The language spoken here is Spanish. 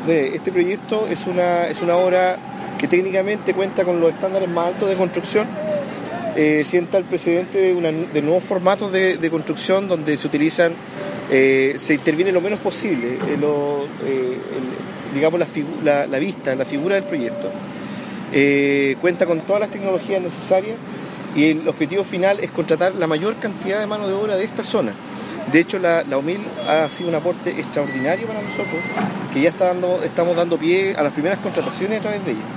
Bueno, este proyecto es una obra que técnicamente cuenta con los estándares más altos de construcción. Sienta el precedente de nuevos formatos de construcción donde se utilizan, se interviene lo menos posible, digamos la vista, la figura del proyecto. Cuenta con todas las tecnologías necesarias y el objetivo final es contratar la mayor cantidad de mano de obra de esta zona. De hecho, la UMIL ha sido un aporte extraordinario para nosotros, que ya estamos dando pie a las primeras contrataciones a través de ella.